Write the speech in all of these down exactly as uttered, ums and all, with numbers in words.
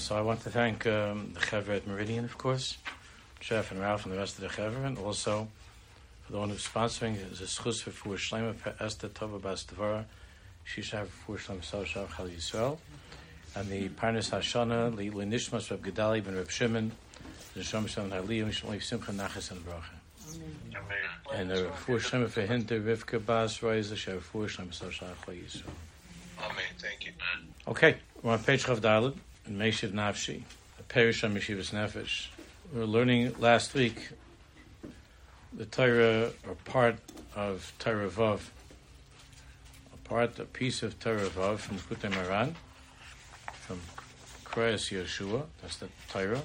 So I want to thank um, the Chevra at Meridian, of course, Jeff and Ralph and the rest of the Chevra, and also for the one who's sponsoring is a schus for Fur Shleima for Esther Tova Bas Devara, Shisha for Fur Shleima Soshav Chal Yisrael, and the Parnas Hashana, the Nishmas Reb Gedali ben Reb Shimon, the Shom Shalom Haliyah, Mishmoi Simcha Nachas and Bracha. And the Fur Shleima for Hinter Rivka Bas Reise, Shev Fur Shleima Soshav Chal Yisrael. Amen. Thank you. Okay, we're on page Chav Daled in Meishiv Nafshi, a Perish on Meshivas Nefesh. We were learning last week the Torah, or part of Torah Vav, a part, a piece of Torah Vav from Kutei Moharan, from Kriyas Yeshua, that's the Torah,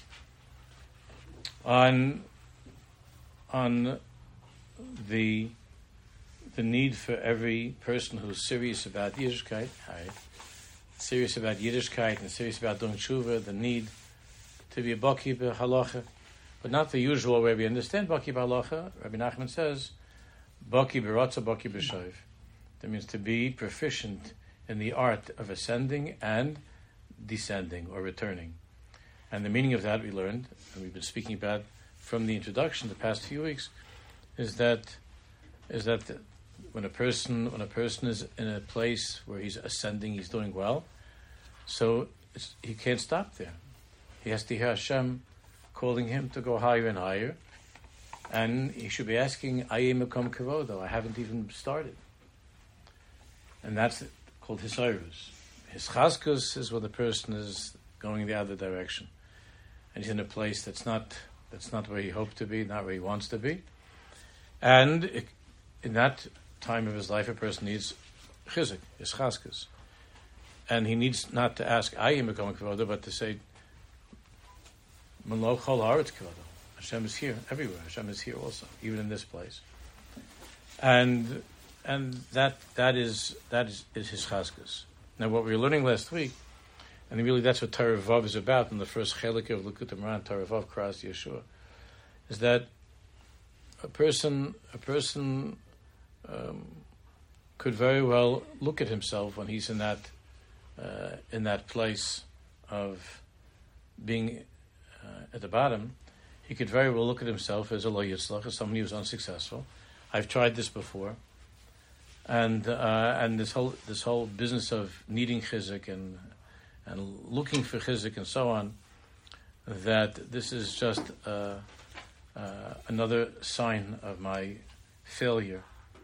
on on the the need for every person who's serious about Yiddishkeit, right, serious about Yiddishkeit and serious about doing tshuva, the need to be a baki b'halacha, but not the usual way we understand baki b'halacha. Rabbi Nachman says, baki b'ratza, baki b'shoiv. That means to be proficient in the art of ascending and descending or returning. And the meaning of that we learned, and we've been speaking about from the introduction the past few weeks, is that is that when a person when a person is in a place where he's ascending, he's doing well, so it's, he can't stop there. He has to hear Hashem calling him to go higher and higher, and he should be asking, Ayeh Mekom Kevodo, I haven't even started. And that's called Hisayrus. His chazkus is when the person is going the other direction, and he's in a place that's not that's not where he hoped to be, not where he wants to be. And it, in that time of his life, a person needs chizik, his chazkus. And he needs not to ask, Ayeh Mekom Kevodo, but to say, Hashem is here everywhere. Hashem is here also, even in this place, and and that that is that is, is his chazkus. Now, what we were learning last week, and really that's what Torah Vav is about in the first chelik of Likutei Moharan, Torah Vav Kriyas Yeshua, is that a person a person um, could very well look at himself when he's in that uh, in that place of being Uh, at the bottom, he could very well look at himself as a lo yitzlach, as somebody who's unsuccessful. I've tried this before, and uh, and this whole this whole business of needing chizik and and looking for chizik and so on, that this is just uh, uh, another sign of my failure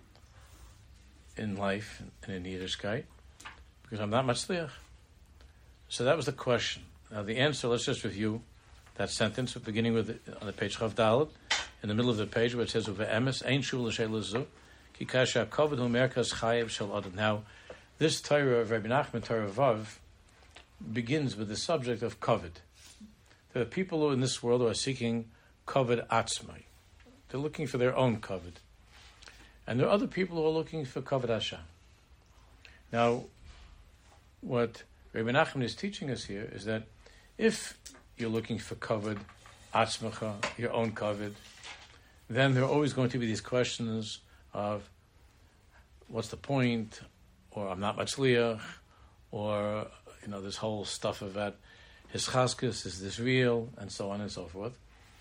in life and in Yiddishkeit, because I'm not matzliach. So that was the question. Now the answer, let's just review that sentence, beginning with on the page Chav Daled, in the middle of the page where it says "Uve'emes ein shuv l'sheila zu, ki kasha kavod hu merkas chayev shel adam." Now, this Torah of Rabbi Nachman, Torah Vav, begins with the subject of kavod. There are people who in this world who are seeking kavod atzmai. They're looking for their own kavod, and there are other people who are looking for kavod Hashem. Now, what Rabbi Nachman is teaching us here is that if you're looking for kavod, atzmacha, your own kavod, then there are always going to be these questions of what's the point, or I'm not matzliach, or you know this whole stuff about his chazkus, is this real, and so on and so forth.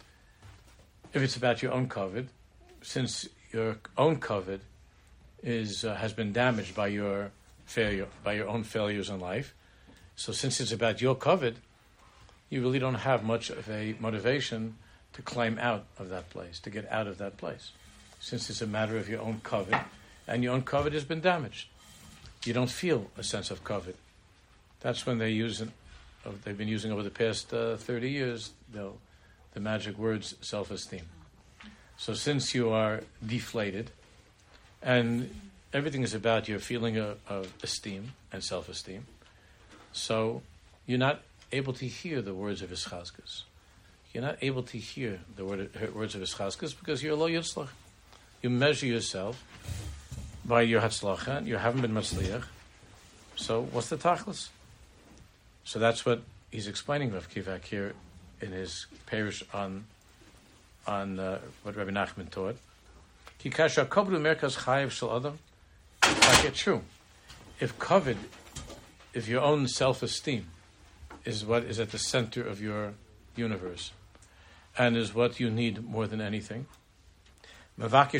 If it's about your own kavod, since your own kavod is uh, has been damaged by your failure, by your own failures in life, so since it's about your kavod, you really don't have much of a motivation to climb out of that place, to get out of that place, since it's a matter of your own kavod, and your own kavod has been damaged. You don't feel a sense of kavod. That's when they use, they've been using over the past uh, thirty years, you know, the magic words self-esteem. So since you are deflated, and everything is about your feeling of, of esteem and self-esteem, so you're not able to hear the words of his chazkas. You're not able to hear the word, words of his chazkas because you're lo yitzlach. You measure yourself by your hatzlacha, and you haven't been matzliach. So what's the tachlis? So that's what he's explaining Rav Kivak here in his parish on on uh, what Rabbi Nachman taught. Ki kasha kavod merkas chayev shel adam. It's true. If kavod, if your own self-esteem is what is at the center of your universe, and is what you need more than anything. Then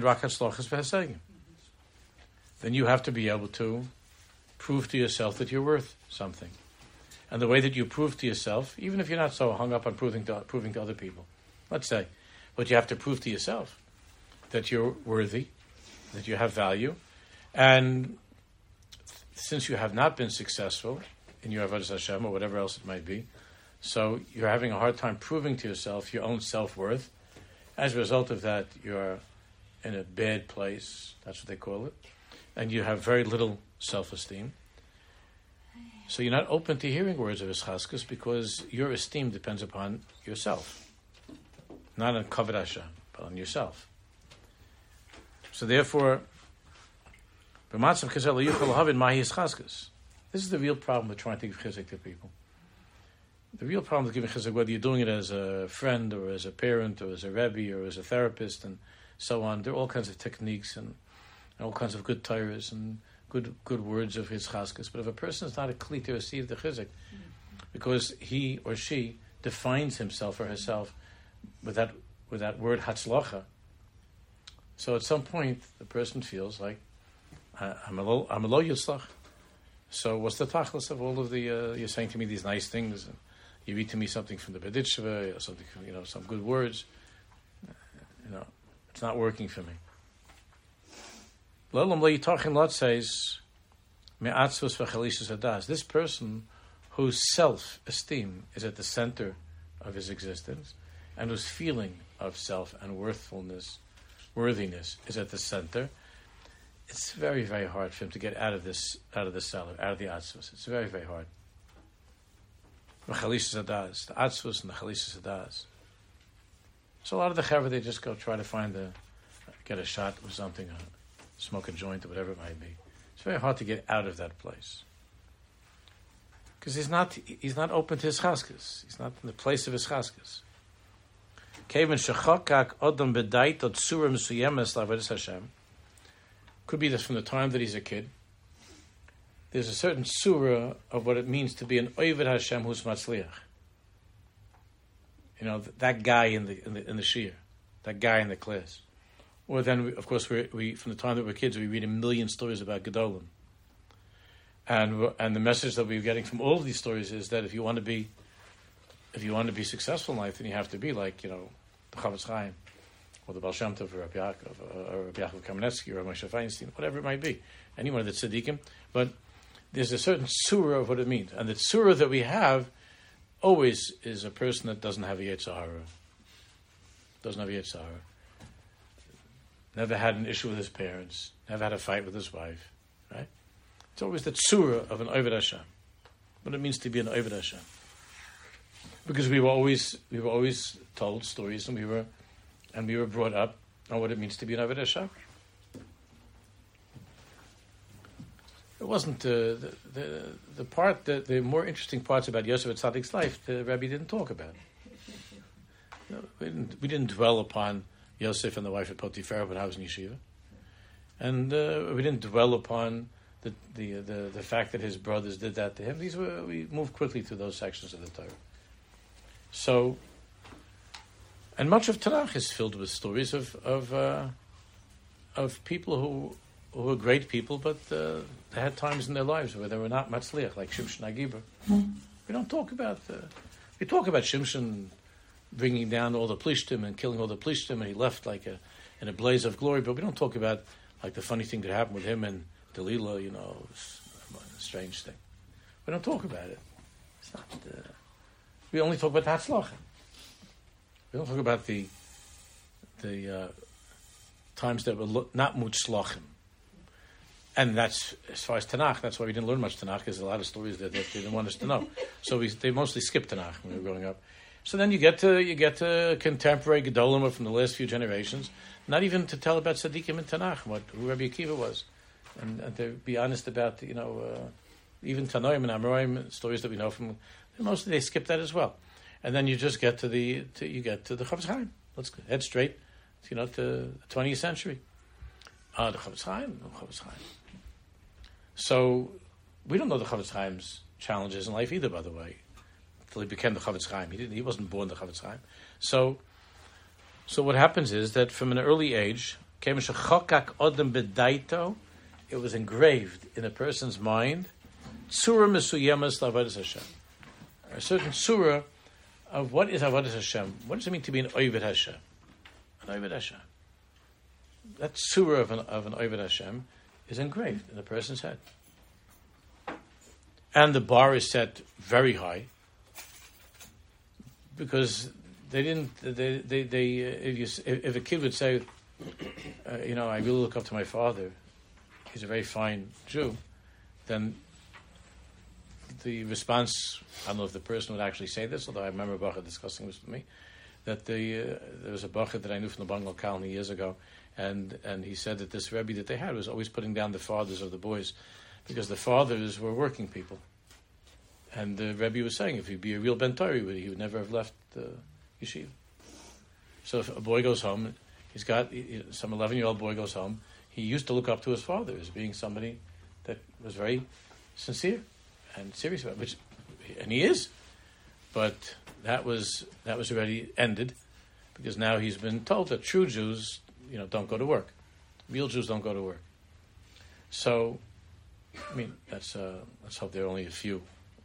you have to be able to prove to yourself that you're worth something. And the way that you prove to yourself, even if you're not so hung up on proving to, proving to other people, let's say, but you have to prove to yourself that you're worthy, that you have value, and since you have not been successful in your Avodas Hashem or whatever else it might be, so you're having a hard time proving to yourself your own self-worth. As a result of that, you're in a bad place, that's what they call it, and you have very little self-esteem. So you're not open to hearing words of Ischaskus because your esteem depends upon yourself, not on Kavod Hashem, but on yourself. So therefore, this is the real problem with trying to give chizuk to people. The real problem with giving chizuk, whether you're doing it as a friend or as a parent or as a rebbe or as a therapist and so on, there are all kinds of techniques and, and all kinds of good tires and good good words of his chaskas. But if a person is not a kli to receive the chizuk, because he or she defines himself or herself with that with that word hatzlacha, so at some point the person feels like I'm a lo, I'm a lo yitzlach. So what's the tachlis of all of the uh, you're saying to me these nice things, and you read to me something from the Berditsheva, or something from, you know, some good words. You know, it's not working for me. L'olam lo yitachin lot says, me'atzvus v'chalishes hadas. This person whose self-esteem is at the center of his existence, and whose feeling of self and worthfulness, worthiness is at the center, it's very, very hard for him to get out of this, out of the cellar, out of the atzvus. It's very, very hard. V'chalishes hadas, the atzvus and the chalishes hadas. So a lot of the chaver, they just go try to find a, get a shot or something, uh, smoke a joint or whatever it might be. It's very hard to get out of that place because he's not he's not open to his chaskas. He's not in the place of his chaskas. Could be this from the time that he's a kid. There's a certain surah of what it means to be an Oved Hashem who's matzliach. You know, that guy in the in the in the shir, that guy in the class. Or then, we, of course, we, we from the time that we're kids, we read a million stories about Gedolim. And and the message that we're getting from all of these stories is that if you want to be, if you want to be successful in life, then you have to be like, you know, the Chavetz Chaim, or the Baal Shem Tov, or Rabbi Yaakov, or Rabbi Yaakov Kamenetsky, or Moshe Feinstein, whatever it might be, anyone of the tzaddikim. But there's a certain surah of what it means, and the surah that we have always is a person that doesn't have a Yetzer Hara, doesn't have a Yetzer Hara. Never had an issue with his parents. Never had a fight with his wife. Right? It's always the tzura of an Oved Hashem. What it means to be an Oved Hashem. Because we were always we were always told stories, and we were and we were brought up on what it means to be an Oved Hashem. It wasn't uh, the, the the part the, the more interesting parts about Yosef Tzadik's life. The Rebbe didn't talk about. No, we didn't we didn't dwell upon Yosef and the wife of Potiphar, but I was in yeshiva, and uh, we didn't dwell upon the, the the the fact that his brothers did that to him. These were we moved quickly through those sections of the Torah. So, and much of Tanakh is filled with stories of of uh, of people who who were great people, but uh, they had times in their lives where they were not matzliach, like Shimshon HaGibor. Mm. We don't talk about uh, we talk about Shimshon bringing down all the Plishtim and killing all the Plishtim, and he left like a in a blaze of glory. But we don't talk about like the funny thing that happened with him and Delilah. You know, a strange thing. We don't talk about it. It's not. Uh, we only talk about the Hatzlacha. We don't talk about the the uh, times that were lo- not mutzlachim. And that's, as far as Tanakh, that's why we didn't learn much Tanakh, because there's a lot of stories that, that they didn't want us to know. So we they mostly skipped Tanakh when we were growing up. So then you get to you get to contemporary Gedolim from the last few generations, not even to tell about Tzaddikim in Tanakh, what who Rabbi Akiva was, and, and to be honest about, you know, uh, even Tanoim and Amoraim stories that we know from. Mostly they skip that as well, and then you just get to the to, you get to the Chavetz Chaim. Let's head straight, you know, to the twentieth century. Uh, the Chavetz Chaim, the Chavetz Chaim. So we don't know the Chavetz Chaim's challenges in life either, by the way. till he became the Chavetz Chaim. He didn't. He wasn't born the Chavetz Chaim. So, so what happens is that from an early age, it was engraved in a person's mind, tzura mesuyemas l'avodas Hashem, a certain tzura of what is avodas Hashem. What does it mean to be an oved Hashem? An oved Hashem. That tzura of an of an oved Hashem is engraved in a person's head, and the bar is set very high because they didn't. They they, they uh, if you if, if a kid would say, uh, you know, I really look up to my father, he's a very fine Jew, then the response, I don't know if the person would actually say this, although I remember Bacha discussing this with me, that the uh, there was a Bacha that I knew from the Bengal colony years ago, and, and he said that this Rebbe that they had was always putting down the fathers of the boys, because the fathers were working people. And the Rebbe was saying, if he'd be a real Ben Torah, he would, he would never have left the yeshiva. So if a boy goes home, he's got, some eleven-year-old boy goes home, he used to look up to his father as being somebody that was very sincere and serious about it, which, and he is. But that was that was already ended, because now he's been told that true Jews, you know, don't go to work. Real Jews don't go to work. So, I mean, that's uh, let's hope there are only a few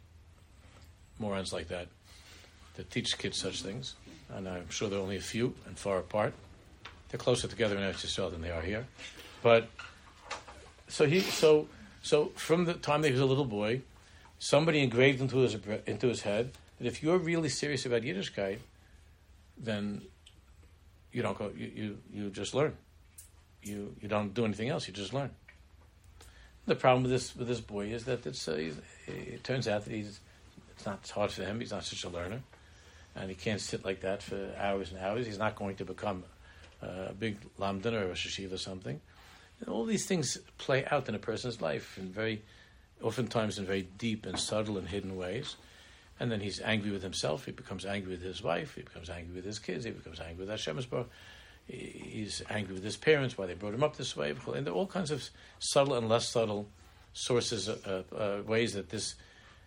morons like that that teach kids such things, and I'm sure there are only a few and far apart. They're closer together in Eretz Yisrael than they are here. But so he so so from the time that he was a little boy, somebody engraved into his into his head that if you're really serious about Yiddishkeit, then you don't go. You you, you just learn. You you don't do anything else. You just learn. The problem with this with this boy is that it's uh, he's, it turns out that he's it's not it's hard for him. He's not such a learner, and he can't sit like that for hours and hours. He's not going to become uh, a big lamdan or a sheshiva or something. And all these things play out in a person's life in very, oftentimes in very deep and subtle and hidden ways. And then he's angry with himself. He becomes angry with his wife. He becomes angry with his kids. He becomes angry with Hashem Yisborach. He's angry with his parents, why they brought him up this way. And there are all kinds of subtle and less subtle sources, uh, uh, ways that this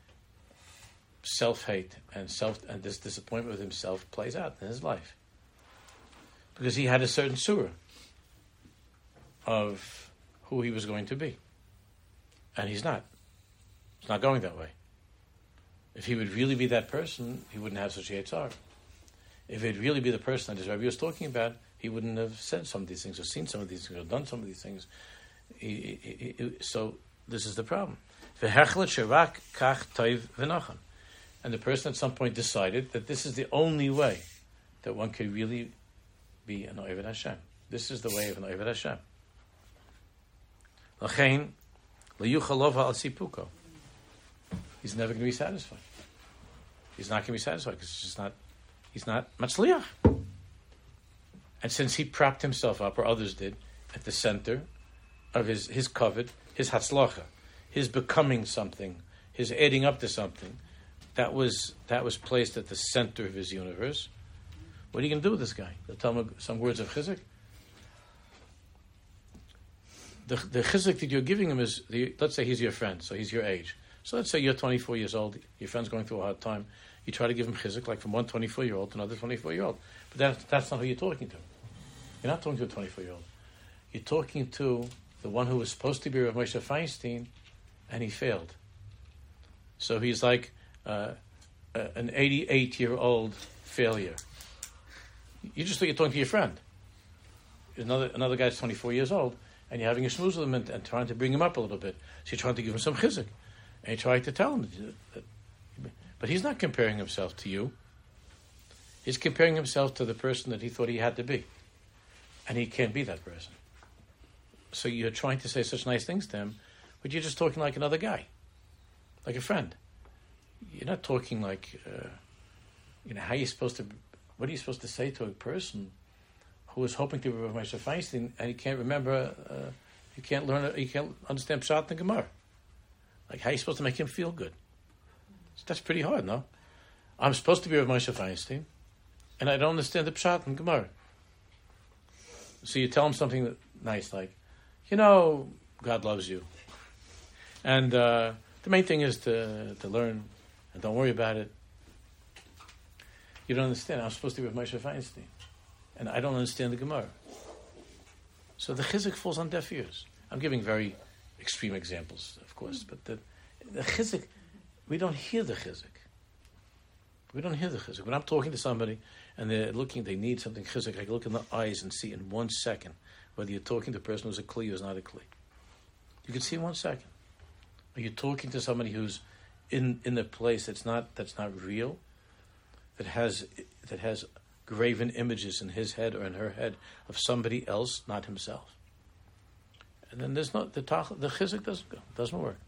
self-hate and self and this disappointment with himself plays out in his life. Because he had a certain surah of who he was going to be. And he's not. He's not going that way. If he would really be that person, he wouldn't have such a Yetzar. If he'd really be the person that his Rebbe was talking about, he wouldn't have said some of these things, or seen some of these things, or done some of these things. He, he, he, so this is the problem. And the person at some point decided that this is the only way that one could really be an Oved Hashem. This is the way of an Oved Hashem. L'chein, liyuchalova al sipuko. He's never going to be satisfied. He's not going to be satisfied because it's just not. He's not matzliach. And since he propped himself up, or others did, at the center of his his covet, his hatzlacha, his becoming something, his adding up to something, that was that was placed at the center of his universe. What are you going to do with this guy? They'll tell him some words of chizuk. The the chizuk that you're giving him is, the, let's say he's your friend, so he's your age. So let's say you're twenty-four years old, your friend's going through a hard time. You try to give him chizuk, like from one twenty-four-year-old to another twenty-four-year-old. But that, that's not who you're talking to. You're not talking to a twenty-four-year-old. You're talking to the one who was supposed to be Rav Moshe Feinstein, and he failed. So he's like uh, uh, an eighty-eight-year-old failure. You just think you're talking to your friend. Another another guy's twenty-four years old, and you're having a schmooze with him and, and trying to bring him up a little bit. So you're trying to give him some chizuk. And you're trying to tell him that. But he's not comparing himself to you. He's comparing himself to the person that he thought he had to be. And he can't be that person. So you're trying to say such nice things to him, but you're just talking like another guy. Like a friend. You're not talking like, uh, you know, how are you supposed to, what are you supposed to say to a person who is hoping to be Rav Moshe Feinstein and he can't remember, uh, he can't learn, he can't understand Pshat and Gemara. Like, how are you supposed to make him feel good? That's pretty hard, no? I'm supposed to be Rav Moshe Feinstein, and I don't understand the Pshat and Gemara. So you tell him something that, nice, like, you know, God loves you. And uh, the main thing is to to learn, and don't worry about it. You don't understand. I'm supposed to be with Moshe Feinstein, and I don't understand the Gemara. So the chizuk falls on deaf ears. I'm giving very extreme examples, of course, but the, the chizuk, we don't hear the chizuk. We don't hear the chizuk. When I'm talking to somebody and they're looking, they need something chizuk, I can look in the eyes and see in one second whether you're talking to a person who's a kli or is not a kli. You can see in one second. Are you talking to somebody who's in, in a place that's not that's not real, that has that has graven images in his head or in her head of somebody else, not himself? And then there's no the tach, the chizuk doesn't go, doesn't work.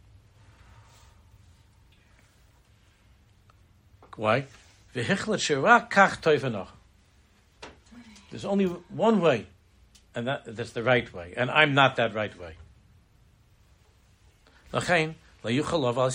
Why? There's only one way, and that, that's the right way, and I'm not that right way. So he's not going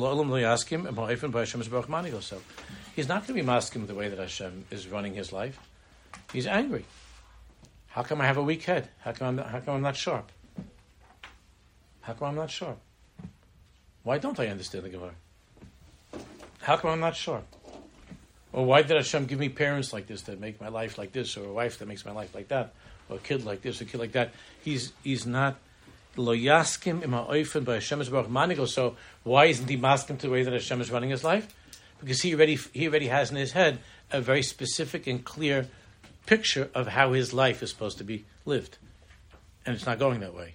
to be masking the way that Hashem is running his life. He's angry. How come I have a weak head? How come I'm not, how come I'm not sharp? How come I'm not sharp? Why don't I understand the Gemara? How come I'm not sharp? Or why did Hashem give me parents like this that make my life like this, or a wife that makes my life like that, or a kid like this, or a kid like that? He's he's not lo yaskim im ha'ofen by Hashem is baruch manigo. So why isn't he masking to the way that Hashem is running his life? Because he already he already has in his head a very specific and clear picture of how his life is supposed to be lived, and it's not going that way.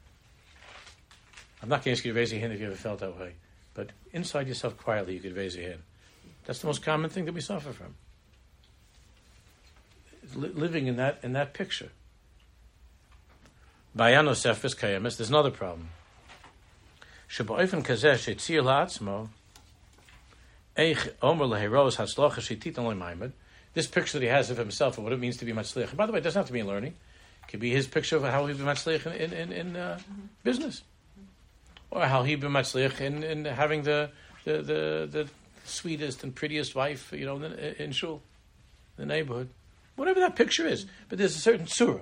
I'm not going to ask you to raise your hand if you ever felt that way, but inside yourself quietly you could raise your hand. That's the most common thing that we suffer from. Li- living in that in that picture. There's another problem. This picture that he has of himself and what it means to be matzliach. By the way, it doesn't have to be in learning. It could be his picture of how he'd be matzliach in, in, in uh, business. Or how he'd be matzliach in, in having the, the, the, the sweetest and prettiest wife, you know, in, in shul, the neighborhood. Whatever that picture is. But there's a certain surah.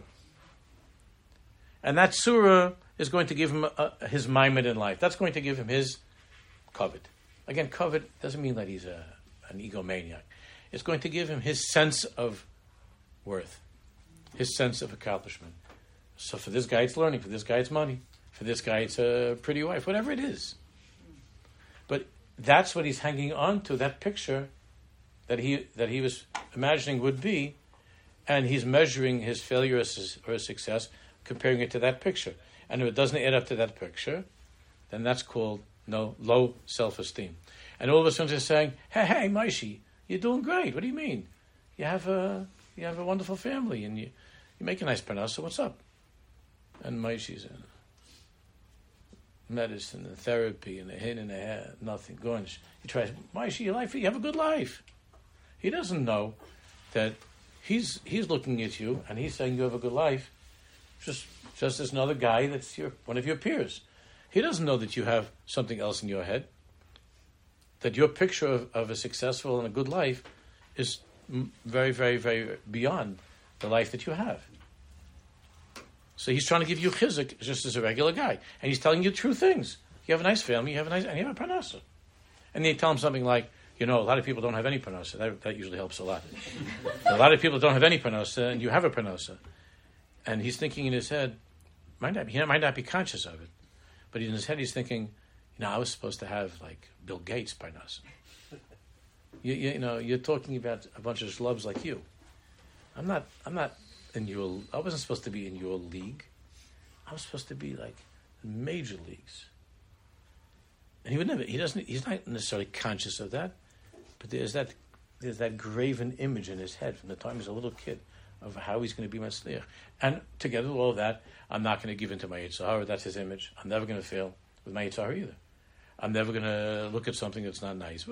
And that surah is going to give him a, a, his maimed in life. That's going to give him his kavod. Again, kavod doesn't mean that he's a, an egomaniac. It's going to give him his sense of worth, his sense of accomplishment. So for this guy, it's learning. For this guy, it's money. For this guy, it's a pretty wife. Whatever it is. But that's what he's hanging on to, that picture that he that he was imagining would be, and he's measuring his failure or his, or his success, comparing it to that picture. And if it doesn't add up to that picture, then that's called no low self-esteem. And all of a sudden he's saying, hey, hey, Maishi, you're doing great. What do you mean? You have a you have a wonderful family, and you, you make a nice parnasa, so what's up? And Maishi's in medicine and therapy and a hit and a head, nothing. Going, he tries, Maishi, your life, you have a good life. He doesn't know that he's he's looking at you and he's saying you have a good life. Just just as another guy that's your one of your peers. He doesn't know that you have something else in your head. That your picture of, of a successful and a good life is very, very, very beyond the life that you have. So he's trying to give you chizuk just as a regular guy. And he's telling you true things. You have a nice family, you have a nice, and you have a parnasa. And then you tell him something like, you know, a lot of people don't have any parnasa. That, that usually helps a lot. A lot of people don't have any parnasa, and you have a parnasa. And he's thinking in his head, might not, he might not be conscious of it, but in his head he's thinking, you know, I was supposed to have like Bill Gates parnasa. You, you, you know, you're talking about a bunch of schlubs like you. I'm not. I'm not in your. I wasn't supposed to be in your league. I was supposed to be like in major leagues. And he would never. He doesn't. He's not necessarily conscious of that, but there's that. There's that graven image in his head from the time he's a little kid of how he's going to be matzliach. And together with all of that, I'm not going to give in to my Yetzer Hara. That's his image. I'm never going to fail with my Yetzer Hara either. I'm never going to look at something that's not nice.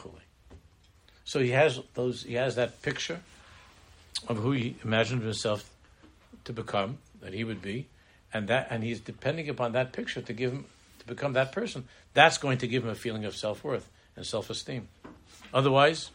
So he has those. He has that picture of who he imagined himself to become, that he would be, and that, and he's depending upon that picture to give him to become that person. That's going to give him a feeling of self-worth and self-esteem. Otherwise,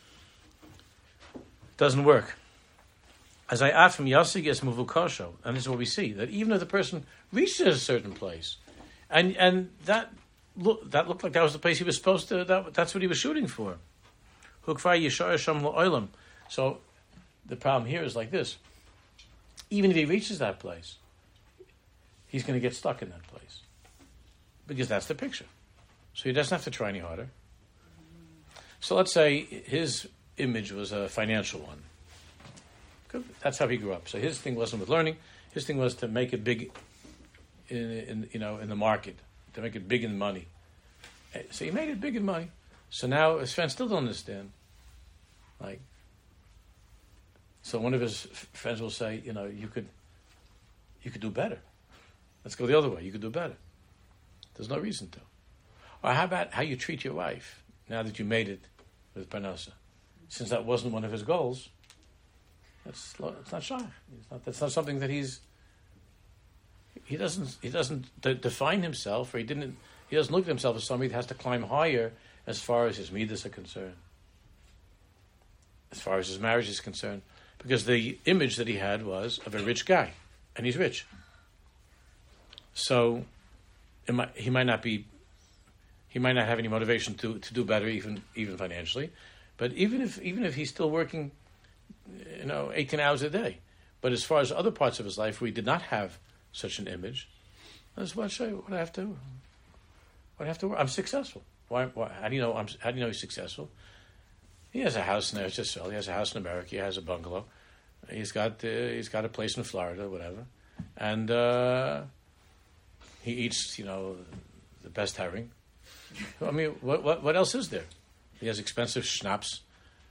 it doesn't work. As I add from Yasig es Muvukasho, and this is what we see, that even if the person reaches a certain place, and and that look that looked like that was the place he was supposed to, that, that's what he was shooting for. Hukvar Yishar Sham La'olam. So the problem here is like this. Even if he reaches that place, he's going to get stuck in that place. Because that's the picture. So he doesn't have to try any harder. So let's say his image was a financial one. Good. That's how he grew up. So his thing wasn't with learning. His thing was to make it big in, in you know, in the market, to make it big in money. So he made it big in money. So now his friends still don't understand. Like, so one of his f- friends will say, you know, you could, you could do better. Let's go the other way. You could do better. There's no reason to. Or how about how you treat your wife now that you made it with Parnasa? Since that wasn't one of his goals, that's it's not shy. It's not, that's not something that he's. He doesn't. He doesn't de- define himself, or he didn't. He doesn't look at himself as somebody that has to climb higher as far as his midas are concerned, as far as his marriage is concerned, because the image that he had was of a rich guy, and he's rich. So, it might, he might not be. He might not have any motivation to, to do better, even even financially. But even if even if he's still working, you know, eighteen hours a day, but as far as other parts of his life where he did not have such an image, that's what I say. What I have to. What I have to work. I'm successful. Why, why? How do you know? I'm, how do you know he's successful? He has a house in Eretz. He has a house in America. He has a bungalow. He's got uh, he's got a place in Florida, whatever, and uh, he eats, you know, the best herring. I mean, what, what what else is there? He has expensive schnapps.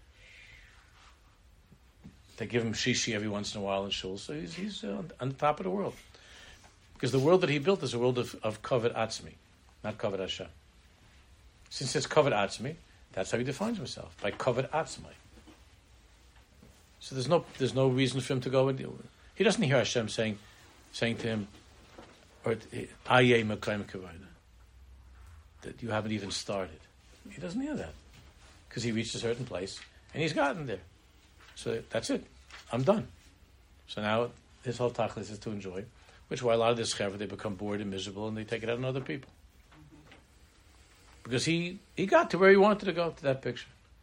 They give him shishi every once in a while in shul, so he's he's uh, on the top of the world. Because the world that he built is a world of, of kavod atzmi, not kavod Hashem. Since it's kavod atzmi, that's how he defines himself, by kavod atzmi. So there's no there's no reason for him to go and he doesn't hear Hashem saying saying to him, or Aye Mekayim Kavod, that you haven't even started. He doesn't hear that. Because he reached a certain place and he's gotten there. So that's it. I'm done. So now his whole tachlis is to enjoy, which why a lot of this chaver, they become bored and miserable and they take it out on other people. Because he, he got to where he wanted to go, to that picture.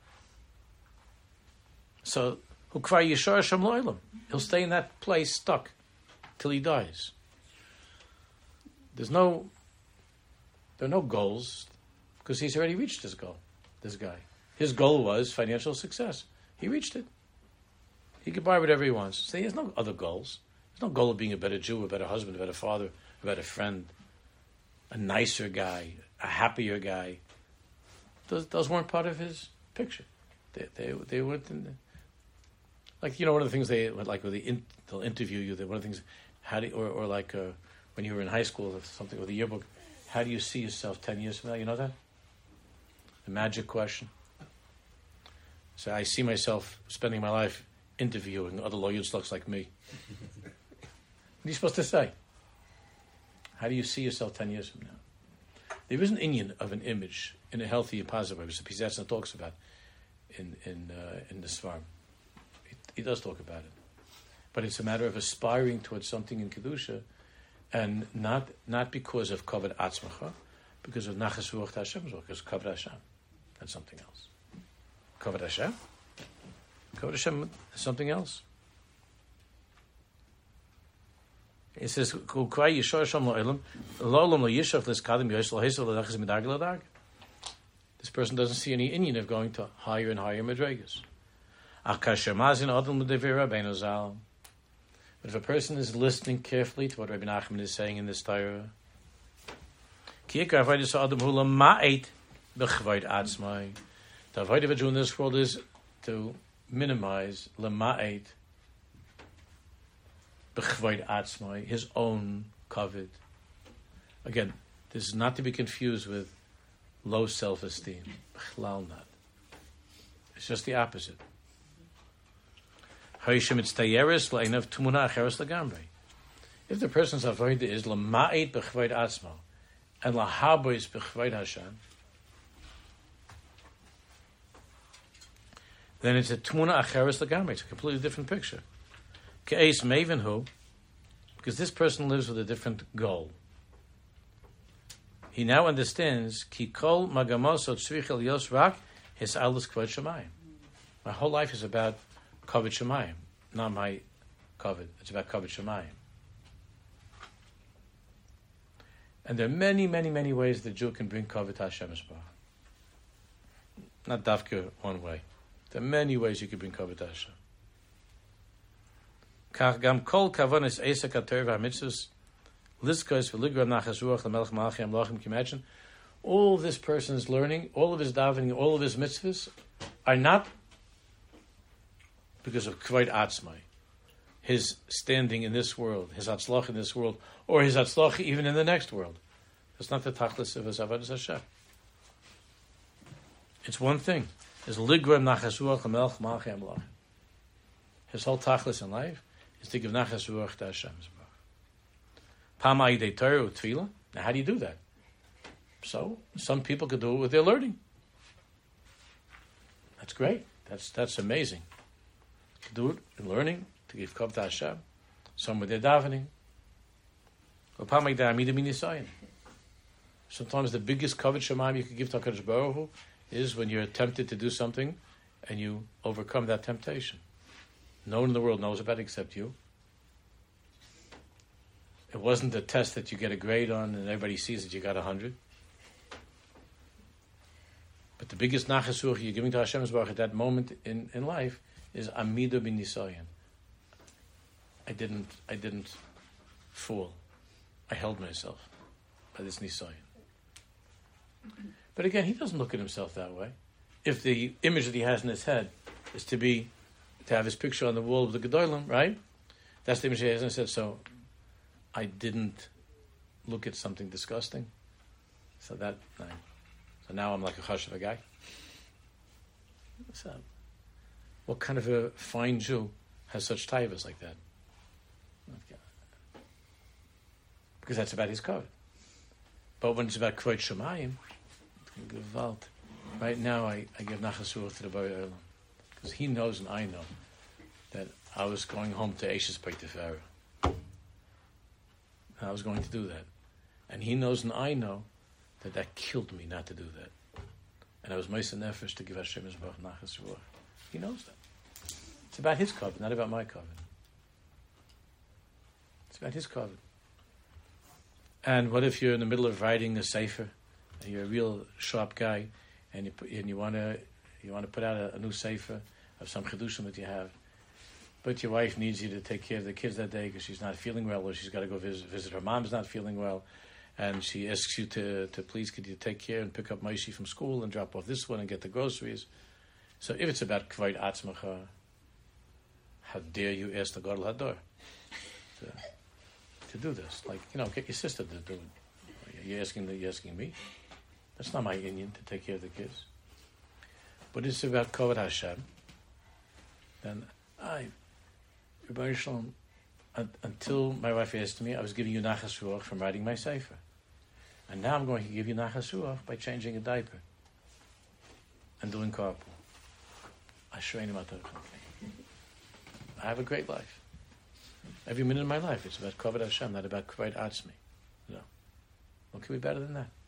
So Hukvar Yishar Shem Lo'ilam. He'll stay in that place stuck till he dies. There's no there are no goals because he's already reached his goal, this guy. His goal was financial success. He reached it. He could buy whatever he wants. So he has no other goals. There's no goal of being a better Jew, a better husband, a better father, a better friend, a nicer guy, a happier guy. Those, those weren't part of his picture. They they they weren't in the, like, you know, one of the things they like when they in, they'll interview you. They, one of the things, how do you, or or like uh, when you were in high school or something with a yearbook, how do you see yourself ten years from now? You know that? The magic question. So I see myself spending my life interviewing other lawyers looks like me. What are you supposed to say? How do you see yourself ten years from now? There is an Indian of an image in a healthy and positive way, which the Pizetzna talks about in in uh, in the Svarm. He, he does talk about it, but it's a matter of aspiring towards something in kedusha, and not not because of kavod atzmacha, because of nachas ruach Hashem, because kavod Hashem. That's something else. Kavod Hashem. Kavod Hashem is something else. It says, this person doesn't see any Indian of going to higher and higher madrigas. But if a person is listening carefully to what Rabbi Nachman is saying in this Torah, the avoid of a Jew in this world is to minimize lema'et b'chvoid atzmai, his own kavod. Again, this is not to be confused with low self-esteem. B'chlal not. It's just the opposite. If the person's avoid is lema'et b'chvoid atzma and lahabois b'chvoid Hashem, then it's a tmuna acheres legamri. It's a completely different picture. Ke'es maven hu, because this person lives with a different goal. He now understands ki kol magamoso tzrich el yos rak his alus kvod shemayim. My whole life is about kavod shemayim, not my kavod. It's about kavod shemayim. And there are many, many, many ways the Jew can bring kavod to Hashem Yisbarach. Not dafka one way. There are many ways you can bring kavod to Hashem. Kach gam kol kavanis esek haTorah v'hamitzvos liskos v'ligra nachas ruach l'melech malachim lachim. Can you imagine? All this person is learning, all of his davening, all of his mitzvahs are not because of kvod atzmai, his standing in this world, his atzlach in this world, or his atzlach even in the next world. That's not the tachlis of his avodas Hashem. It's one thing. His ligram nachas ruach l'melech malachim lachim. His whole tachlis in life is to give nachas ruach to Hashem. Pam ayidei Torah u'tefillah. Now, how do you do that? So, some people could do it with their learning. That's great. That's that's amazing. To do it in learning, to give kavod to Hashem. Some with their davening. Sometimes the biggest kavod shemayim you can give to HaKadosh Baruch Hu is when you're tempted to do something and you overcome that temptation. No one in the world knows about it except you. It wasn't a test that you get a grade on and everybody sees that you got a hundred. But the biggest nachas ruach you're giving to Hashem Yisbarach at that moment in, in life is amidah b'nisayon. I didn't I didn't fall. I held myself by this nisayon. But again, he doesn't look at himself that way. If the image that he has in his head is to be to have his picture on the wall of the Gedolim, right? That's the image he has in his head. So I didn't look at something disgusting. So that no. So now I'm like a chashuv a guy. So, what kind of a fine Jew has such taivas like that? Because that's about his kavod. But when it's about kvod shemayim, gewalt. Right now, I, I give nachas ruach to the Borei Olam because he knows and I know that I was going home to Eishes Beit Tefera. I was going to do that, and he knows and I know that that killed me not to do that. And I was meisah nefesh to give Hashem Yisbarach nachas ruach. He knows that. It's about his kavod, not about my kavod. It's about his kavod. And what if you're in the middle of writing a sefer, and you're a real sharp guy, and you put, and you want to you want to put out a, a new sefer of some chidushim that you have, but your wife needs you to take care of the kids that day because she's not feeling well, or she's got to go visit, visit her mom's not feeling well, and she asks you to, to please could you take care and pick up Maishi from school and drop off this one and get the groceries. So if it's about kvod atzmacha, how dare you ask the Gadol Hador to, to do this? Like, you know, get your sister to do it. You're asking, you're asking me? That's not my Indian to take care of the kids. But it's about kavod Hashem. Then I, Rebbe Shalom, until my wife asked me, I was giving you nachas ruach from writing my sefer. And now I'm going to give you nachas ruach by changing a diaper and doing carpool. I have a great life. Every minute of my life, it's about kavod Hashem, not about kvod atzmi. No. What could be better than that?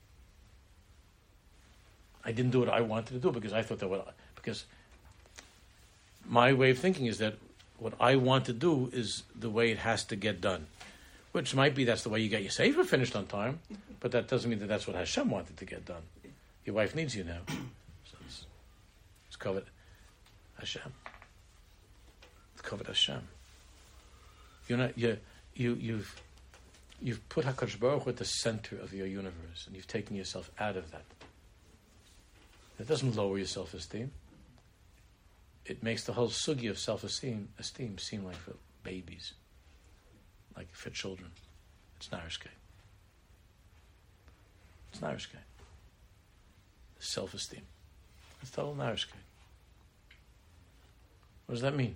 I didn't do what I wanted to do because I thought that what I, because my way of thinking is that what I want to do is the way it has to get done. Which might be that's the way you get your sefer finished on time, but that doesn't mean that that's what Hashem wanted to get done. Your wife needs you now. So it's, it's kavod Hashem. It's kavod Hashem. You're not, you're, you, you've, you've put HaKadosh Baruch Hu at the center of your universe, and you've taken yourself out of that. That doesn't lower your self-esteem. It makes the whole sugi of self-esteem esteem seem like for babies, like for children. It's narishke. It's narishke. Self-esteem. It's total narishke. What does that mean?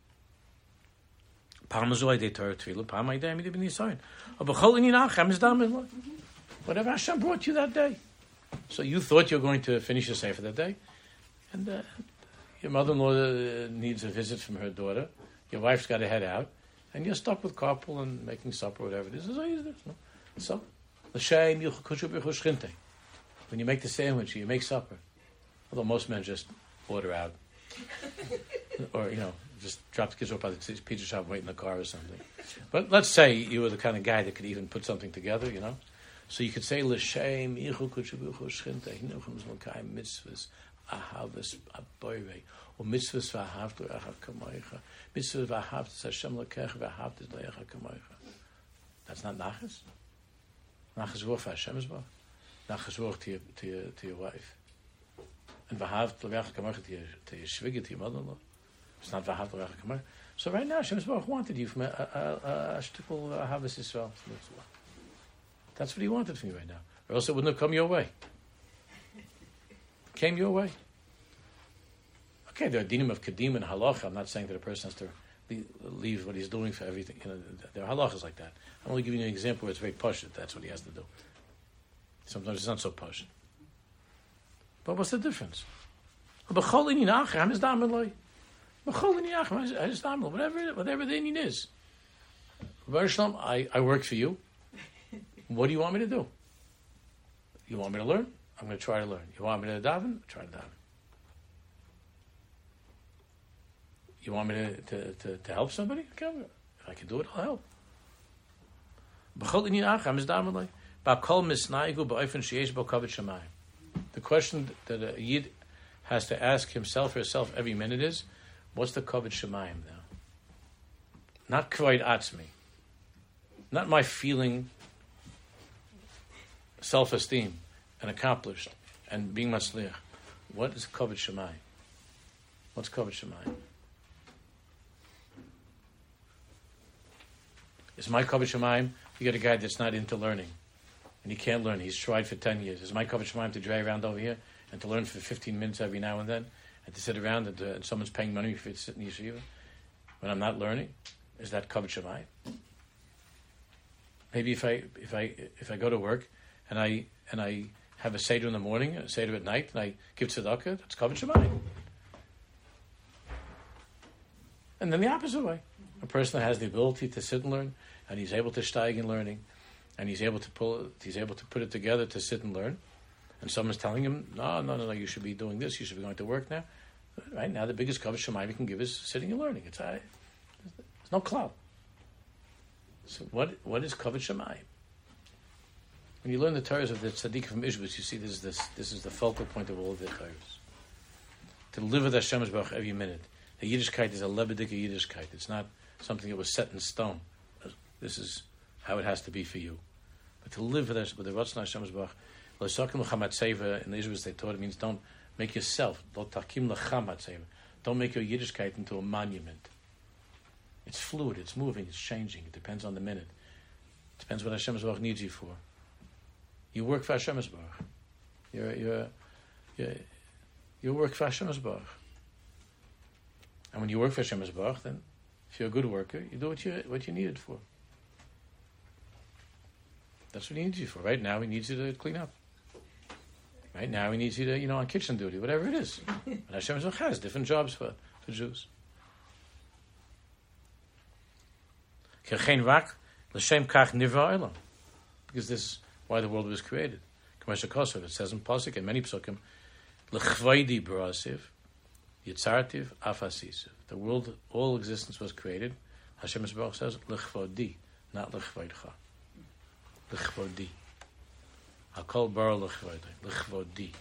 Whatever Hashem brought you that day. So you thought you were going to finish your sefer that day, and uh, your mother-in-law uh, needs a visit from her daughter. Your wife's got to head out, and you're stuck with carpool and making supper, or whatever it is. So, when you make the sandwich, you make supper. Although most men just order out Or, you know, just drop the kids off by the pizza shop, wait in the car or something. But let's say you were the kind of guy that could even put something together, you know. So you could say, L'shem, Yichu Kutshabuchu Shchinte, Hinuchim Zlokayim, Mitzvahs, Ahavas, Aboire, or Mitzvahs Vahavtu Echa Kamoicha, Mitzvahs Vahavtu Hashem Lokech, Vahavtu Lecha Kamoicha. That's not Nachas? Nachas Ruach for Hashem's Bach. Nachas Ruach to your, to your, to your wife. And Vahavtu Lecha Kamoicha to your, to your shviga, to your mother-in-law. It's not Vahavtu Lecha Kamoicha. So right now, Hashem's Bach wanted you from a, a, a, a shtickle Ahavas Yisrael. That's what he wanted from you right now. Or else it wouldn't have come your way. It came your way. Okay, there are dinim of kedim and halacha. I'm not saying that a person has to leave, leave what he's doing for everything. You know, there are halachas like that. I'm only giving you an example where it's very posh that that's what he has to do. Sometimes it's not so posh. But what's the difference? Whatever, whatever the need is. I, I work for you. What do you want me to do? You want me to learn? I'm going to try to learn. You want me to daven? Try to daven. You want me to, to, to, to help somebody? Okay, if I can do it, I'll help. The question that a Yid has to ask himself or herself every minute is, what's the kavod shemayim now? Not kvod atzmi. Not my feeling self-esteem and accomplished and being matzliach. What is kavod shemayim? What's kavod shemayim? Is my kavod shemayim? You get a guy that's not into learning and he can't learn. He's tried for ten years. Is my kavod shemayim to drag around over here and to learn for fifteen minutes every now and then and to sit around and, to, and someone's paying money for you to sit in yeshiva when I'm not learning? Is that kavod shemayim? Maybe if I if I if I go to work and I and I have a seder in the morning, a seder at night, and I give tzedakah, that's kavod shemayim. And then the opposite way, a person that has the ability to sit and learn, and he's able to steig in learning, and he's able to pull, he's able to put it together to sit and learn, and someone's telling him, no, no, no, no, you should be doing this, you should be going to work now. Right now, the biggest kavod shemayim you can give is sitting and learning. It's uh, there's no cloud. So what what is kavod shemayim? When you learn the Torahs of the tzaddik from Ishbitz, you see this is this this is the focal point of all of the Torahs. To live with Hashem's Baruch every minute. The Yiddishkeit is a lebedik Yiddishkeit. It's not something that was set in stone. This is how it has to be for you. But to live with us, with the Ratzon Hashem's Baruch, lo sakim l'chamat seva in the Ishbitz they taught it means don't make yourself lo takim l'chamat seva. Don't make your Yiddishkeit into a monument. It's fluid. It's moving. It's changing. It depends on the minute. It depends what Hashem's Baruch needs you for. You work for Hashem's Baruch. You're, you're, you're, you work for Hashem's Baruch. And when you work for Hashem's Baruch, then if you're a good worker, you do what you what you need it for. That's what he needs you for. Right now, he needs you to clean up. Right now, he needs you to, you know, on kitchen duty, whatever it is. And Hashem's Baruch has different jobs for, for Jews. Because this is why the world was created. It says in Pasuk and many Psukim, L'chvaydi barasiv, Yitzartiv afasiv. The world, all existence was created. Hashem Yisbarach says, L'chvodi, not L'chvaydcha. L'chvodi. Hakol bara L'chvaydi. L'chvodi.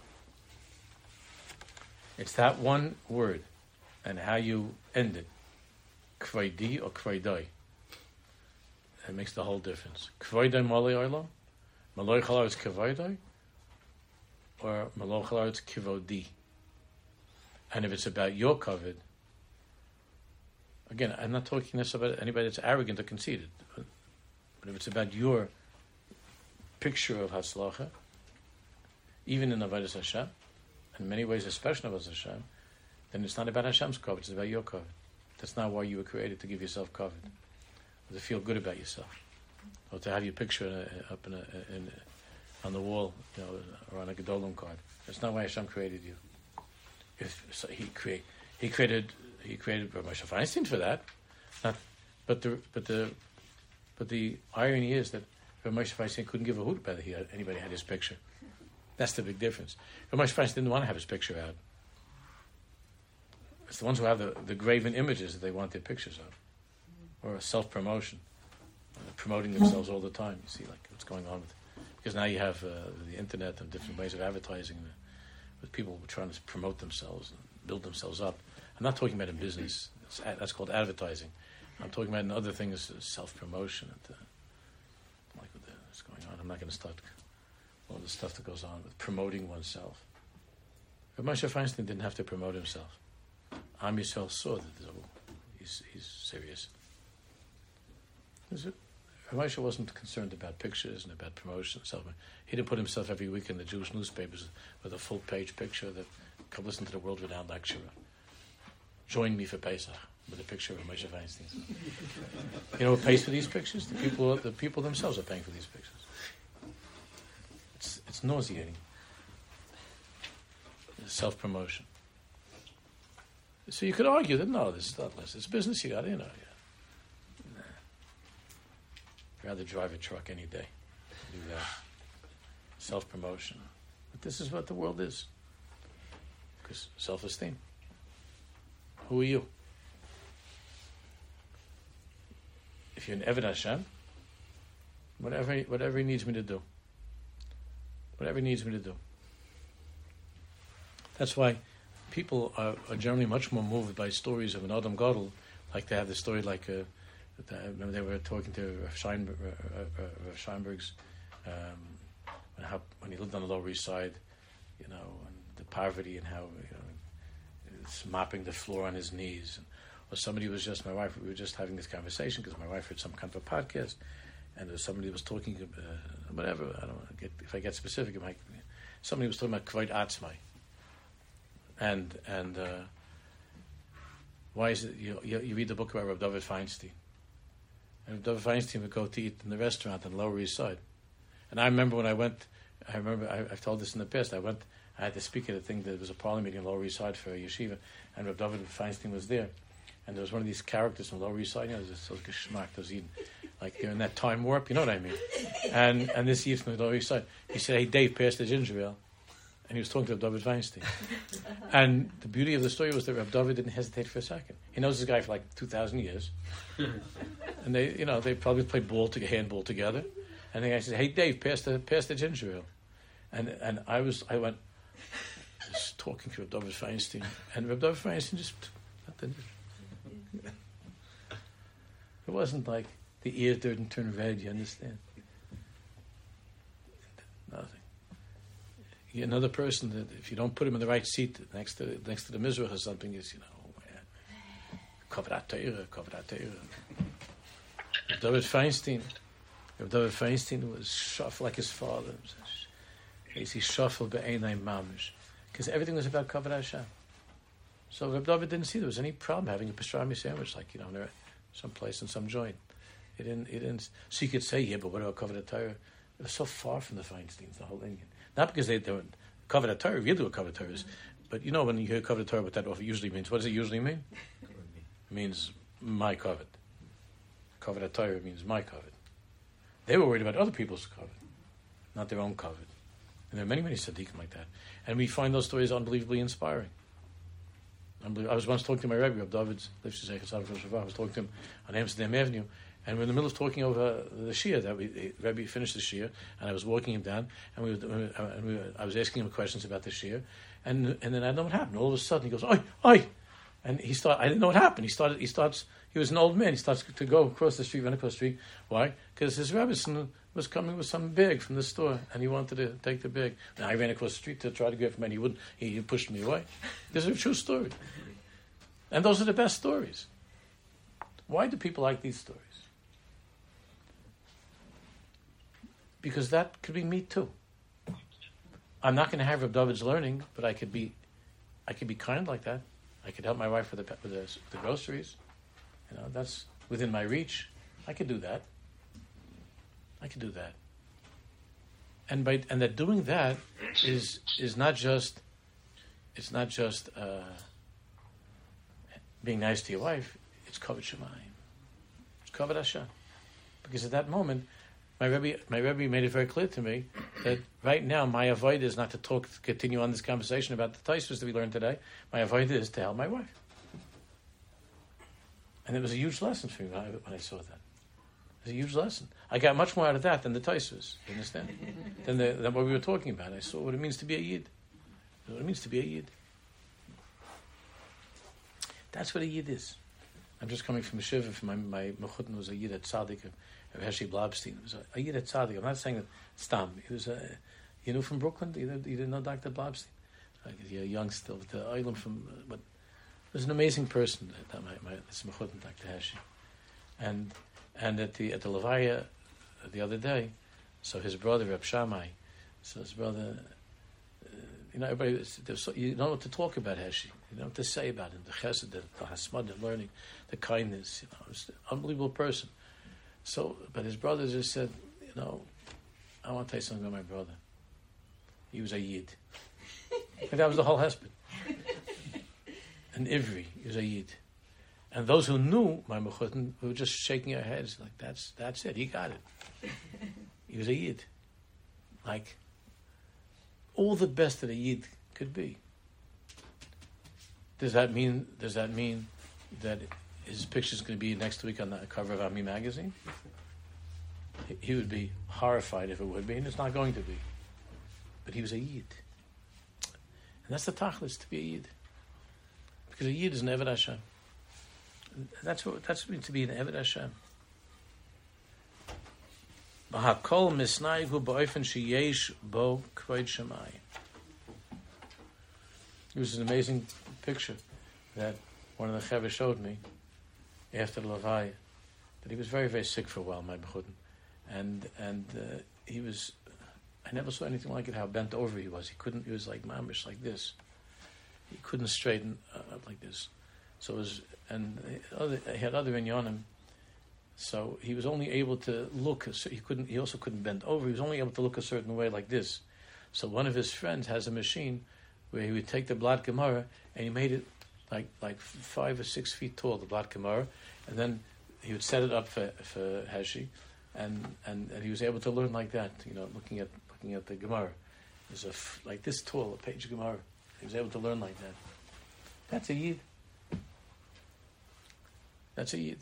It's that one word and how you end it. Kvaydi or Kvaydai. It makes the whole difference. Kvaydai malay olam. Malay chalar is Kvaydai. Or malay chalar is Kivodi. And if it's about your kavod, again, I'm not talking this about anybody that's arrogant or conceited, but, but if it's about your picture of Hatzlacha, even in Avodas Hashem, in many ways, especially in Avodas Hashem, then it's not about Hashem's kavod, it's about your kavod. That's not why you were created, to give yourself kavod, or to feel good about yourself, or to have your picture in a, up in, a, in a, on the wall, you know, or on a Gedolim card. That's not why Hashem created you. If so he create, he created, he created Moshe Feinstein for that. Not, but the but the but the irony is that Moshe Feinstein couldn't give a hoot about he had, anybody had his picture. That's the big difference. Moshe Feinstein didn't want to have his picture out. the ones who have the, the graven images that they want their pictures of, or a self-promotion, uh, promoting themselves all the time. You see, like what's going on with, because now you have uh, the internet and different ways of advertising, uh, with people trying to promote themselves and build themselves up. I'm not talking about in business. It's, that's called advertising. I'm talking about in other things, uh, self-promotion and uh, like with the, what's going on. I'm not going to start all the stuff that goes on with promoting oneself. But Moshe Feinstein didn't have to promote himself. Am Yisrael saw that oh, he's, he's serious. Moshe wasn't concerned about pictures and about promotion and stuff. He didn't put himself every week in the Jewish newspapers with a full-page picture that come listen to the world-renowned lecturer. Join me for Pesach with a picture of Moshe Feinstein. You know who pays for these pictures? The people, the people themselves are paying for these pictures. It's, it's nauseating. Self-promotion. So you could argue that no, this is not less. It's business. You got to, you know. Yeah. Nah. Rather drive a truck any day. Do that. Self-promotion. But this is what the world is. Because self-esteem. Who are you? If you're an Eved Hashem, whatever whatever he needs me to do. Whatever he needs me to do. That's why people are, are generally much more moved by stories of an Adam Gadol, like they have the story like, uh, I remember they were talking to Rav Scheinberg, uh, uh, Rav Scheinberg's, um, when, how, when he lived on the Lower East Side, you know, and the poverty and how, you know, it's mopping the floor on his knees. And, or somebody was just, my wife, we were just having this conversation because my wife heard some kind of a podcast, and there was somebody was talking, uh, whatever, I don't know, get, if I get specific, it might, somebody was talking about Kvod Atzmai. And and uh, why is it you, you you read the book about Rav David Feinstein, and Rav David Feinstein would go to eat in the restaurant on the Lower East Side, and I remember when I went, I remember I, I've told this in the past. I went, I had to speak at a thing that was a parliament meeting on the Lower East Side for a yeshiva, and Rav David Feinstein was there, and there was one of these characters from the Lower East Side, you know, there's a geschmack, there's eating, like they're in that time warp, you know what I mean, and and this youth from the Lower East Side, he said, "Hey Dave, pass the ginger ale." And he was talking to Rav David Feinstein. And the beauty of the story was that Rav David didn't hesitate for a second. He knows this guy for like two thousand years. And they, you know, they probably played ball to handball together. And the guy said, "Hey Dave, pass the pass the ginger ale." And and I was I went was talking to Rav David Feinstein, and Rav David Feinstein just it wasn't like the ear didn't turn red, you understand? Nothing. Another person that if you don't put him in the right seat next to next to the Mizrach or something is, you know, Kavrat Torah, Kavrat Torah. David Feinstein, David Feinstein was shaf like his father. He shuffled be'einai mamish, because everything was about Kavrat Hashem. So Reb David didn't see there was any problem having a pastrami sandwich, like you know, some place in some joint. He didn't. He didn't. So you could say, yeah, but what about Kavrat Torah? It was so far from the Feinsteins, the whole Indian. Not because they don't cover the Torah, you do a cover Torah, but you know when you hear cover Torah, what that usually means. What does it usually mean? It means my covet. Cover the Torah means my covet. They were worried about other people's covet, not their own covet. And there are many, many tzaddikim like that. And we find those stories unbelievably inspiring. I was once talking to my Rebbe, Reb David's, I was talking to him on Amsterdam Avenue, and we're in the middle of talking over the Shia that we, Rebbe finished the Shia, and I was walking him down, and we, were, and we were, I was asking him questions about the Shia, and and then I don't know what happened. All of a sudden he goes, "Oi, oi!" And he started. I didn't know what happened. He started. He starts. He was an old man. He starts to go across the street, run across the street. Why? Because his Rebbe was coming with some bag from the store, and he wanted to take the bag. And I ran across the street to try to get from him, and he wouldn't. He, he pushed me away. This is a true story, and those are the best stories. Why do people like these stories? Because that could be me too. I'm not going to have Reb David's learning, but I could be, I could be kind like that. I could help my wife with the with the, with the groceries. You know, that's within my reach. I could do that. I could do that. And by and that doing that is is not just, it's not just uh, being nice to your wife. It's kavod shemayim. It's kavod Hashem. Because at that moment, My Rebbe, my Rebbe made it very clear to me that right now my avodah is not to talk, to continue on this conversation about the Tosfos that we learned today. My avodah is to help my wife. And it was a huge lesson for me when I, when I saw that. It was a huge lesson. I got much more out of that than the Tosfos, you understand? than, the, than what we were talking about. I saw what it means to be a Yid. What it means to be a Yid. That's what a Yid is. I'm just coming from a shiva. From my my mechutin was a Yid at Tzaddik of Hershey Blabstein. It was a, a Yid at Tzaddik. I'm not saying that Stam. He was a, you know, from Brooklyn. You, know, you didn't know Doctor Blabstein. Like, you're young still. The island from, uh, but he was an amazing person. That my my this mechutin Doctor Hershey, and and at the at the Levaya the other day, so his brother Reb Shammai, so his brother. You know, everybody. So, you don't know what to talk about Hershey. You don't know what to say about him. The chesed, the, the hasmad, the learning, the kindness. You know, he was an unbelievable person. So, but his brother just said, you know, I want to tell you something about my brother. He was a Yid. And that was the whole hesped. And Ivri, he was a Yid. And those who knew my mechutin were just shaking their heads like, that's that's it. He got it. He was a Yid. Like, all the best that a Yid could be. Does that mean? Does that mean that his picture is going to be next week on the cover of Ami magazine? He would be horrified if it would be, and it's not going to be. But he was a Yid, and that's the tachlis, to be a Yid, because a Yid is an Eved Hashem. That's what that's what it means to be an Eved Hashem. B'hakol misnaygu b'ofen sheyesh bo kvod shemayim. It was an amazing picture that one of the Chavos showed me after the Levaya, that he was very, very sick for a while, my B'chutin. And and uh, he was, I never saw anything like it, how bent over he was. He couldn't, he was like mamish, like this. He couldn't straighten uh, up like this. So it was, and other, he had other inyanim. So he was only able to look, he couldn't, he also couldn't bend over, he was only able to look a certain way like this. So one of his friends has a machine where he would take the Blad Gemara and he made it like like five or six feet tall, the Blad Gemara, and then he would set it up for for Hershey, and, and, and he was able to learn like that, you know, looking at looking at the Gemara. It was a f- like this tall, a page of Gemara. He was able to learn like that. That's a Yid. That's a Yid.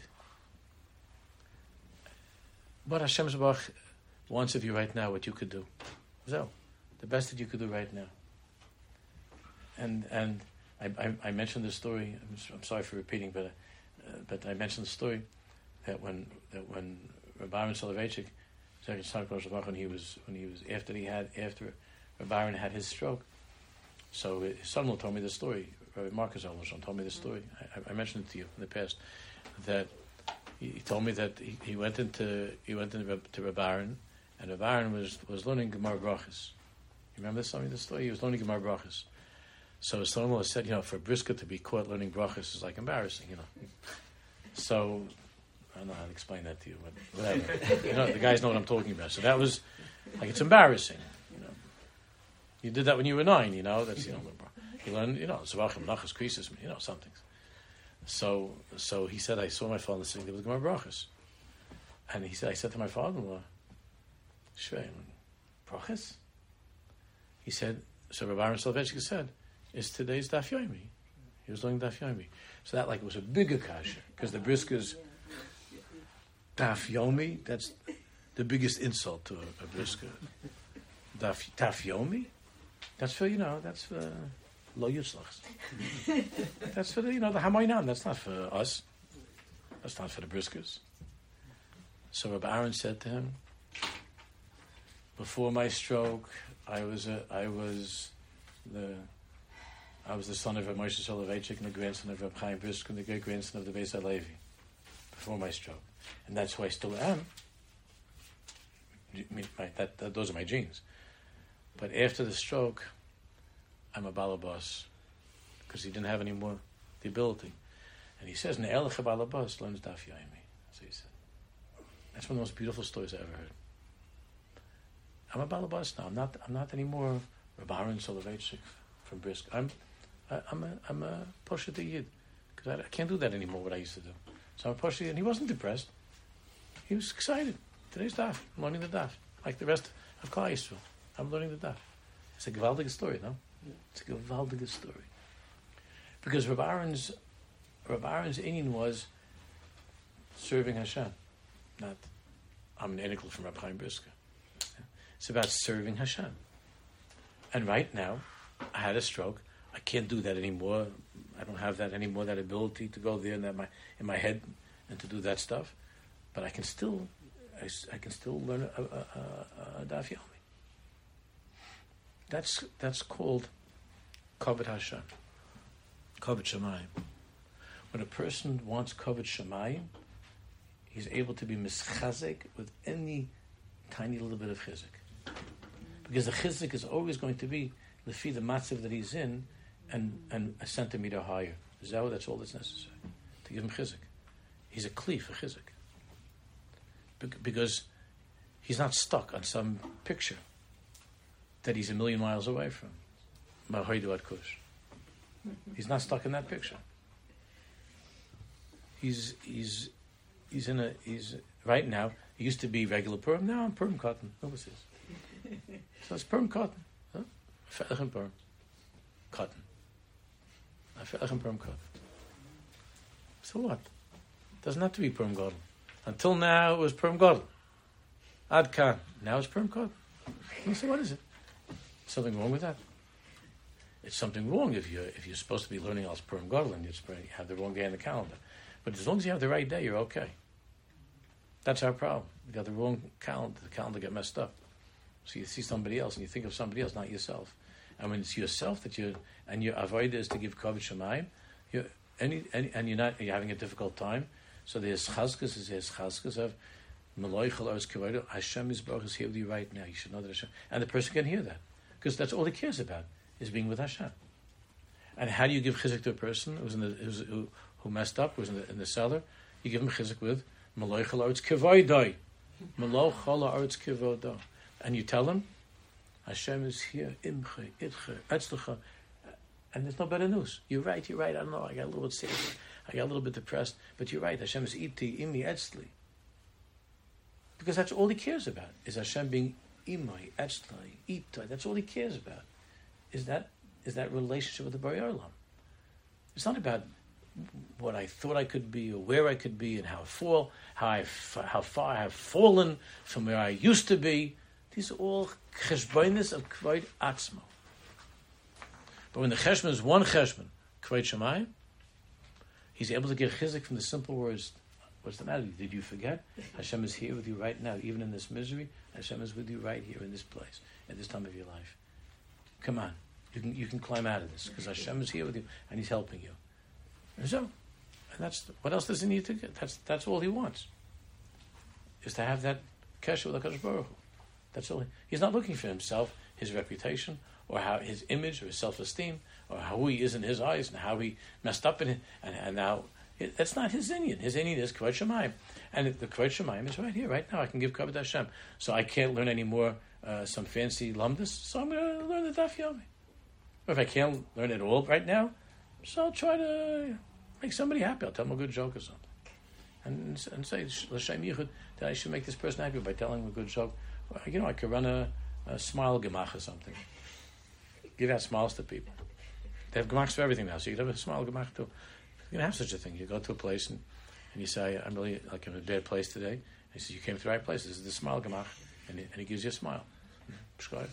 What Hashem Zebach wants of you right now, what you could do. So, the best that you could do right now. And and I, I, I mentioned the story. I'm, I'm sorry for repeating, but uh, but I mentioned the story that when that when Rabbi Aaron Soloveitchik, when he was when he was after he had after Rabbi Aaron had his stroke, so his son-in-law told me the story. Rabbi Marcus Olashon told me the story. I, I mentioned it to you in the past that. He told me that he, he went into he went into to Reb Aaron, and Reb Aaron was, was learning Gemara Brachas. You remember this? Something the story. He was learning Gemara Brachas. So his son-in-law said, you know, for a brisker to be caught learning Brachas is like embarrassing, you know. So I don't know how to explain that to you, but whatever. You know, the guys know what I'm talking about. So that was like, it's embarrassing, you know. You did that when you were nine, you know. That's, you know, you learned, you know, Zavachim Nachas Krisis, you know, some things. So, so he said, I saw my father sitting there with Gemara Brachas. And he said, I said to my father-in-law, Shvei, Brachas? He said, so Rabbi Aaron Soloveitchik said, it's today's Daf Yomi. He was doing Daf Yomi. So that like was a bigger kasha, because the briskers, Daf Yomi, that's the biggest insult to a, a brisker. Daf, Daf Yomi? That's for, you know, that's for... Lo Yitzlachs. That's for the, you know, the Hamoinam. That's not for us. That's not for the briskers. So Rabbi Aaron said to him, before my stroke, I was a, I was the I was the son of Rabbi Moshe Soloveitchik and the grandson of Rabbi Chaim Brisker and the great grandson of the Beis HaLevi. Before my stroke, and that's who I still am. My, that, that those are my genes. But after the stroke, I'm a balabas, because he didn't have any more the ability. And he says, Ne'elech balabas learns Daf Yomi. So he said, that's one of the most beautiful stories I ever heard. I'm a balabas now. I'm not. I'm not anymore Rabbi Aaron Soloveitchik from Brisk. I'm. I, I'm a. I'm a Poshet Yid, because I, I can't do that anymore. What I used to do. So I'm a Poshet Yid, and he wasn't depressed. He was excited. Today's Daf. I'm learning the Daf, like the rest of Klal Yisrael. I'm learning the Daf. It's a gewaldige story, no? It's a gewaldige story. Because Rabbi Aaron's, Rabbi Aaron's inyan was serving Hashem. Not, I'm an article from Rabbi Chaim Brisker. It's about serving Hashem. And right now, I had a stroke. I can't do that anymore. I don't have that anymore, that ability to go there in, that my, in my head and to do that stuff. But I can still, I, I can still learn a, a, a, a Daf Yomi. That's, that's called Kavod Hashem. Kavod Shamayim. When a person wants Kavod Shamayim, he's able to be mischazek with any tiny little bit of chizik. Because the chizik is always going to be lefi the matzav that he's in and, and a centimeter higher. Zao, that's all that's necessary to give him chizik. He's a kli for chizik. Be- because he's not stuck on some picture that he's a million miles away from. Ma'hoidu ad kush. He's not stuck in that picture. He's he's he's in a he's right now. He used to be regular perm. Now I'm perm cotton. Overseas. So it's perm cotton. Huh? Fe'echem perm cotton. Fe'echem perm cotton. So what? Doesn't have to be perm cotton. Until now it was perm cotton. Ad kan. Now it's perm cotton. So what is it? Something wrong with that? It's something wrong if you if you're supposed to be learning else perm gadol and you have the wrong day in the calendar. But as long as you have the right day, you're okay. That's our problem. You got the wrong calendar. The calendar got messed up. So you see somebody else and you think of somebody else, not yourself. And when it's yourself that you and your avoid is to give kavod shamayim, you any, any and you're not you're having a difficult time. So there's chazkas, there's chazkas of Malay Chalos Kavod. Hashem is Baruch is here with you right now. You should know that Hashem, and the person can hear that because that's all he cares about is being with Hashem. And how do you give chizik to a person who's in the who's, who who messed up, who's in the, in the cellar? You give him chizik with Malay Chalos Kavod. Malay Chalos Kavod. And you tell him, Hashem is here, imche, itche, etzlecha, and there's no better news. You're right, you're right, I don't know, I got a little bit sick, I got a little bit depressed, but you're right, Hashem is iti, imi, etzli. Because that's all he cares about, is Hashem being imai, etzli, itai, that's all he cares about, is that is that relationship with the Bari Olam. It's not about what I thought I could be, or where I could be, and how I fall, how, I, how far I have fallen from where I used to be. These are all cheshbonis of kvod atzmo. But when the cheshbon is one cheshbon, kvod shamayim, he's able to get chizik from the simple words. What's the matter? Did you forget? Hashem is here with you right now, even in this misery. Hashem is with you right here in this place, at this time of your life. Come on, you can you can climb out of this because Hashem is here with you and He's helping you. And so, and that's what else does he need to get? That's that's all he wants, is to have that kesher with HaKadosh Baruch Hu. That's all. He, he's not looking for himself, his reputation, or how his image, or his self-esteem, or how he is in his eyes, and how he messed up in it, and, and now it, that's not his Indian. His Indian is Kvod Shamayim, and the Kvod Shamayim is right here, right now. I can give Kavod Hashem, so I can't learn any more uh, some fancy lumdus. So I'm going to learn the Daf Yomi. Or if I can't learn it all right now, so I'll try to make somebody happy. I'll tell them a good joke or something, and and say L'Shem Yichud that I should make this person happy by telling them a good joke. You know, I could run a, a smile gemach or something. Give out smiles to people. They have gemachs for everything now, so you could have a smile gemach too. You can have such a thing. You go to a place and, and you say, I'm really like in a bad place today. And he says, you came to the right place. This is the smile gemach. And he, and he gives you a smile. Prescribe.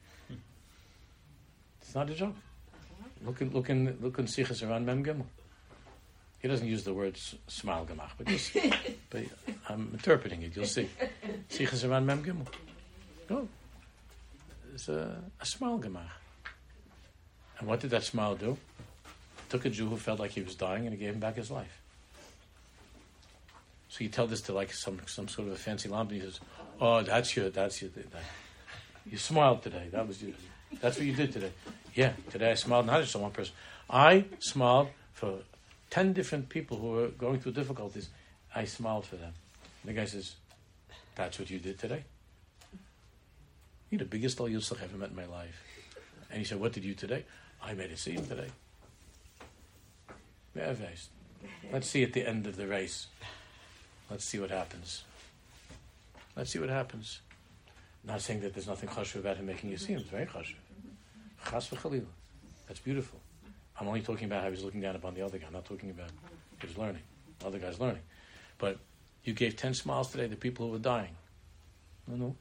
It's not a joke. Look in, look in, look in Sichas Aran Mem Gimel. He doesn't use the word smile gemach, but, just, but I'm interpreting it. You'll see. Sichas Aran Mem Gimel. Go. It's a, a smile gemach. And what did that smile do? It took a Jew who felt like he was dying and he gave him back his life. So you tell this to like some some sort of a fancy lamp and he says, "Oh, that's your, that's your, that, you smiled today. That was you. That's what you did today." Yeah, today I smiled not just on one person. I smiled for ten different people who were going through difficulties. I smiled for them. And the guy says, "That's what you did today?" You're the biggest Al Yusuf I've ever met in my life. And he said, "What did you today?" "I made a scene today." Let's see at the end of the race. Let's see what happens. Let's see what happens. Not saying that there's nothing chashuv about him making you see him. It's very chashuv. Chas v'chalila. That's beautiful. I'm only talking about how he's looking down upon the other guy. I'm not talking about his learning. The other guy's learning. But You gave ten smiles today to people who were dying. No, no.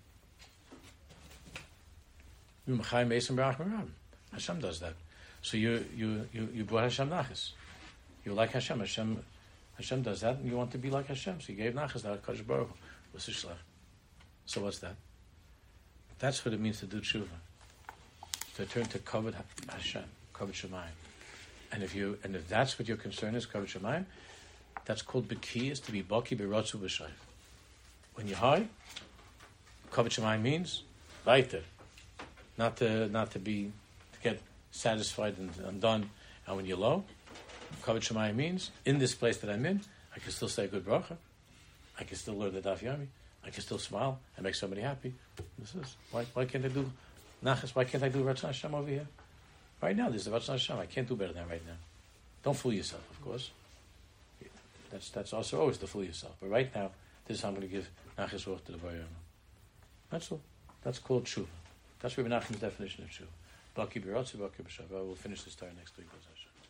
Hashem does that. So you you you, you brought Hashem nachas. You like Hashem. Hashem Hashem does that, and you want to be like Hashem. So you gave nachas to Hakadosh Baruch Hu. So what's that? That's what it means to do tshuva. To turn to kavod Hashem, kavod Shemayim. And if you and if that's what your concern is, kavod Shemayim, that's called b'ki, is to be baki b'rotzu b'shayv. When you're high, kavod Shemayim means weiter, not to not to be to get satisfied and, and done. And when you're low, kavod Shemayim means in this place that I'm in, I can still say a good bracha, I can still learn the daf yomi, I can still smile and make somebody happy. This is why why can't I do nachas? Why can't I do Ratzon Hashem over here? Right now, there's the Ratzon Hashem. I can't do better than right now. Don't fool yourself, of course. That's that's also always to fool yourself. But right now, this is how I'm going to give nachas work to the Borei Olam. That's all. That's called tshuva. That's Rebbe Nachman's definition of tshuva. Baki b'rotzu, baki b'shav. We'll finish this story next week.